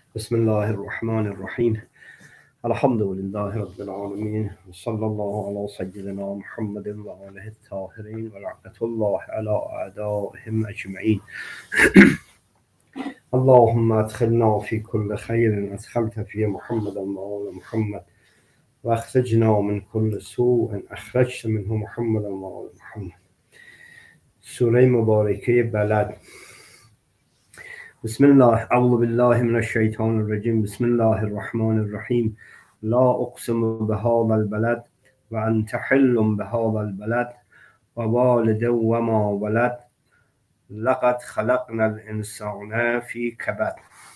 بسم الله الرحمن الرحیم. الحمد لله رب العالمین و صلی الله علی سیدنا محمد و آله الطاهرین و لعنة الله علی اعدائهم اجمعین. اللهم ادخلنا في كل خير ادخلت في محمد وآل محمد واخرجنا من كل سوء اخرجت منه محمد وآل محمد. سوره مبارکه بلد. بسم الله، اعوذ بالله من الشیطان الرجیم. بسم الله الرحمن الرحیم. لا اقسم بهذا البلد و انت حل بهذا البلد و والد و ما ولد لقد خلقنا الانسان فی کبد.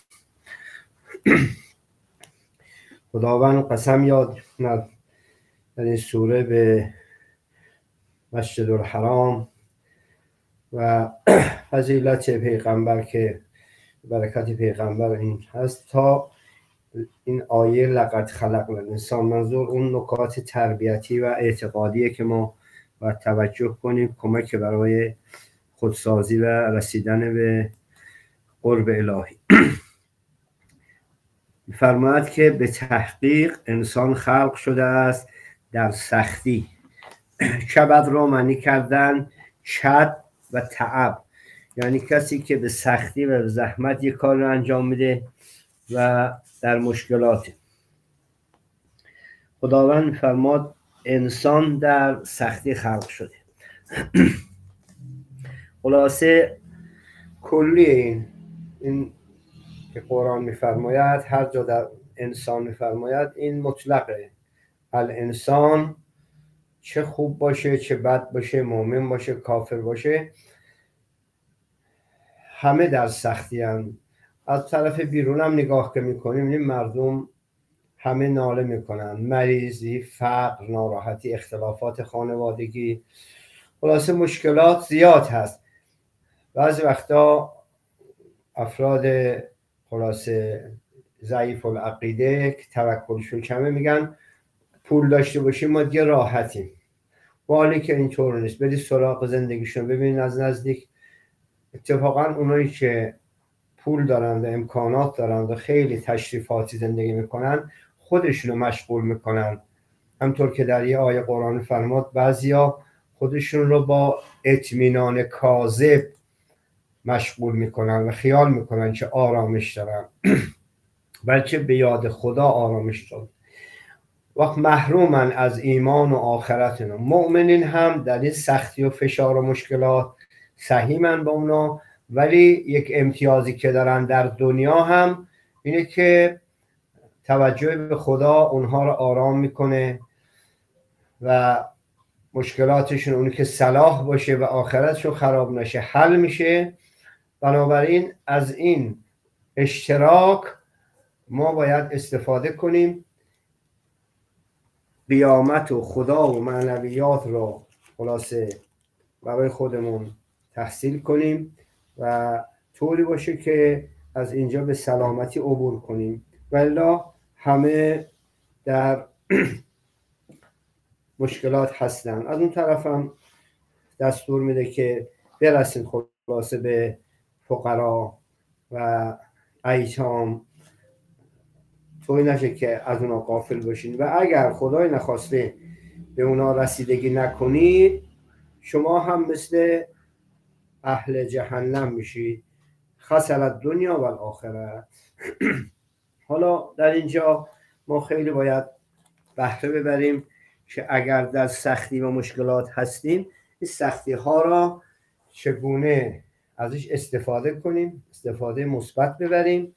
خداوند قسم یاد کند در این سوره به مسجد الحرام و فضیلت پیغمبر که برکت پیغمبر این هست تا این آیه لقد خلقنا الانسان. منظور اون نکات تربیتی و اعتقادیه که ما باید توجه کنیم، کمک برای خودسازی و رسیدن به قرب الهی. می‌فرماید که به تحقیق انسان خلق شده است در سختی. کبد را معنی کردن کد و تعب، یعنی کسی که به سختی و زحمت یک کار رو انجام میده و در مشکلات. خداوند فرماد انسان در سختی خلق شده. خلاصه کلی این که قرآن میفرماید، هر جا در انسان میفرماید، این مطلقه. الانسان چه خوب باشه چه بد باشه، مؤمن باشه کافر باشه، همه در سختی هم. از طرف بیرون هم نگاه که میکنیم این مردم همه ناله میکنن، مریضی، فقر، ناراحتی، اختلافات خانوادگی، خلاصه مشکلات زیاد هست. بعضی وقتا افراد خلاصه ضعیف العقیده که توکلشون کمه میگن پول داشته باشیم ما دیگه راحتیم، والی که اینطور نیست. برید سراغ زندگیشون ببینید از نزدیک. اتفاقا اونایی که پول دارن و امکانات دارن و خیلی تشریفاتی زندگی میکنن خودشونو مشغول میکنن، همطور که در یه آیه قرآن فرمود بعضیا خودشون رو با اطمینان کاذب مشغول میکنن و خیال میکنن که آرامش دارن بلکه به یاد خدا آرامش دارن. وقت محرومن از ایمان و آخرتن. مؤمنین هم در این سختی و فشار و مشکلات سهیمن با اونا، ولی یک امتیازی که دارن در دنیا هم اینه که توجه به خدا اونها رو آرام میکنه و مشکلاتشون اونی که صلاح باشه و آخرتشون خراب نشه حل میشه. بنابراین از این اشتراک ما باید استفاده کنیم، قیامت و خدا و معنویات رو خلاصه برای خودمون تحصیل کنیم و طوری باشه که از اینجا به سلامتی عبور کنیم، ولی همه در مشکلات هستن. از اون طرف هم دستور میده که برسیم خلاصه به فقرا و ایتام، طوری نشه که از اونا غافل باشین و اگر خدای نخواسته به اونا رسیدگی نکنید شما هم مثل اهل جهنم میشید. خسر الدنیا و الاخره. حالا در اینجا ما خیلی باید بهره ببریم که اگر در سختی و مشکلات هستیم این سختی ها را چگونه ازش استفاده کنیم، استفاده مثبت ببریم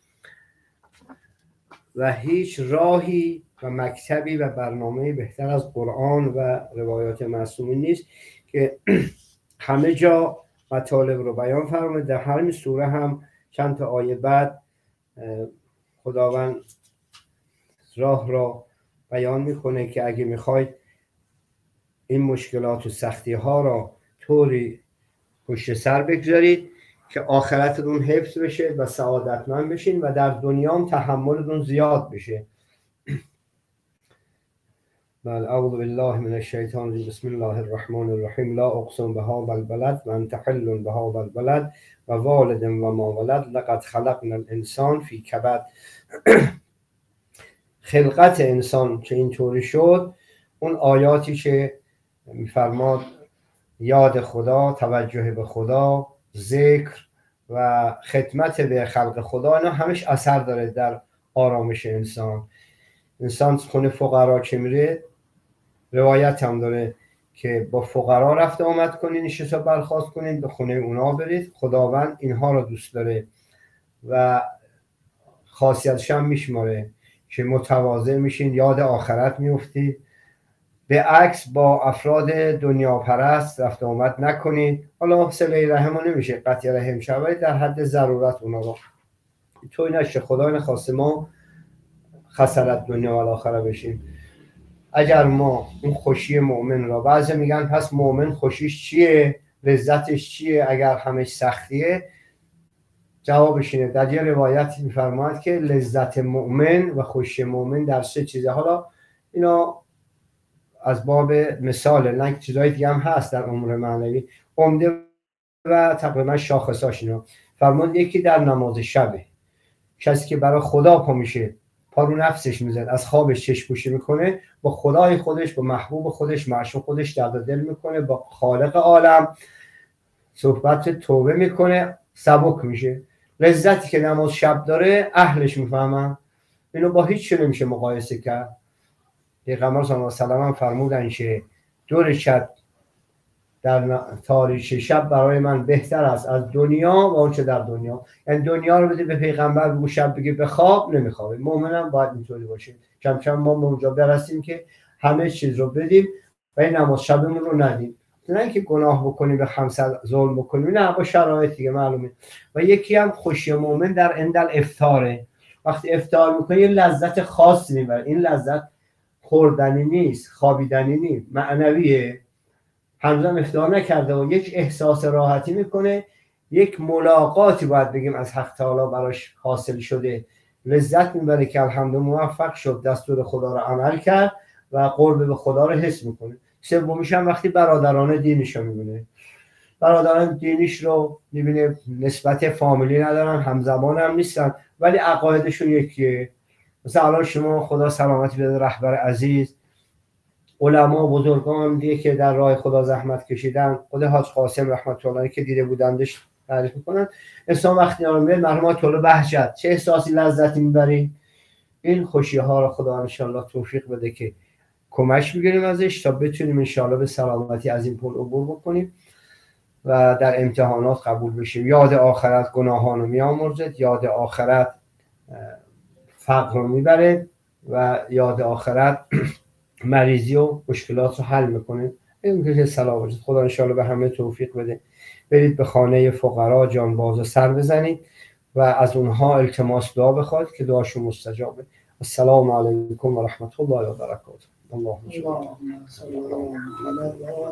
و هیچ راهی و مکتبی و برنامه‌ای بهتر از قرآن و روایات معصومین نیست که همه جا مطالب رو بیان فرموده. در همین سوره هم چند تا آیه بعد خداوند راه را بیان میکنه که اگه میخواید این مشکلات و سختی ها را طوری پشت سر بگذارید که آخرتتون حفظ بشه و سعادتمند بشین و در دنیا هم تحملتون زیاد بشه. بله. اعوذ بالله من الشیطان الرجیم. بسم الله الرحمن الرحیم. لا اقسم بهذا البلد و انت حل بهذا البلد و والد و ما ولد لقد خلقنا الانسان فی کبد. خلقت انسان که اینطوری شد، اون آیاتی که میفرماد یاد خدا، توجه به خدا، ذکر و خدمت به خلق خدا، اینا همش اثر داره در آرامش انسان. انسان خونه فقرا که میره، روایت هم داره که با فقرا رفت آمد کنین، نشست و برخاست کنین، به خونه اونا برید، خداوند اینها رو دوست داره و خاصیتش هم میشماره که متواضع میشین، یاد آخرت میفتید. به عکس با افراد دنیا پرست رفت آمد نکنید. حالا صله رحم نمیشه قطع رحم شد، ولی در حد ضرورت اونا رو توی نشه. خدا نخواسته ما خسارت دنیا و آخره بشیم. اگر ما اون خوشی مؤمن را، بعضی میگن پس مؤمن خوشیش چیه، لذتش چیه اگر همش سختیه؟ جوابش اینه، در یه روایتی میفرماید که لذت مؤمن و خوشی مؤمن در 3 چیزه. حالا اینا از باب مثال، نه چیزای دیگه هم هست در امور معنوی. عمده و تقریبا شاخصاش اینا فرمود. یکی در نماز شبه، کسی که برای خدا پا میشه، پا رو نفسش میزد، از خوابش چشم پوشی میکنه، با خدای خودش، با محبوب خودش، معشوق خودش درد دل میکنه، با خالق عالم صحبت توبه میکنه، سبک میشه. لذتی که نماز شب داره اهلش میفهمن. اینو با هیچ چیز نمیشه مقایسه کرد. پیغمبر صلی الله علیه و آله فرمودن که 2 رکعت در تاریکی شب برای من بهتر است از دنیا و آنچه در دنیا. یعنی دنیا رو بده به پیغمبر بگو شب بگه بخواب، نمیخوابه. مؤمنم باید اینطوری باشه. کم کم ما اونجا برسیم که همه چیز رو بدیم و این نماز شبمون رو ندیم. نه اینکه گناه بکنیم، به همسر ظلم بکنیم، نه، با شرایط دیگه معلومه. و یکی هم خوشی مؤمن در اندل افطاره. وقتی افطار میکنه یه لذت خاصی میبره. این لذت خوردنی نیست، خوابیدنی نیست، معنویه. هنوزم افطار نکرده و یک احساس راحتی میکنه، یک ملاقاتی باید بگیم از حق تعالی براش حاصل شده، لذت میبره که الحمدلله موفق شد، دستور خدا رو عمل کرد و قرب به خدا رو حس میکنه. سومیش هم وقتی برادران دینیش رو میبینه. برادران دینیش رو میبینه، نسبت فامیلی ندارن، همزمان هم نیستن، ولی عقایدشون یکیه. مثلا الان شما خدا سلامتی بده رهبر عزیز، علما بزرگان دیگه که در راه خدا زحمت کشیدن، خود حاج قاسم رحمت الله که دیده بودندش تعریف میکنن، انسان وقتی اینا رو میبینه مرحوم طلوع بهجت، چه احساسی لذتی میبری. این خوشی ها رو خدا ان شاء الله توفیق بده که کمک میگیریم ازش تا بتونیم ان شاء الله به سلامتی از این پل عبور بکنیم و در امتحانات قبول بشیم. یاد آخرت گناهان رو میامرزد، یاد آخرت فقر رو میبره و یاد آخرت مریضی و مشکلات رو حل میکنه. این که سلام باشید. خدا ان شاء الله به همه توفیق بده. برید به خانه فقرا جانبازا سر بزنید و از اونها التماس دعا بخواید که دعاشون مستجابه. السلام علیکم و رحمت الله و برکاته. اللهم صل علی محمد.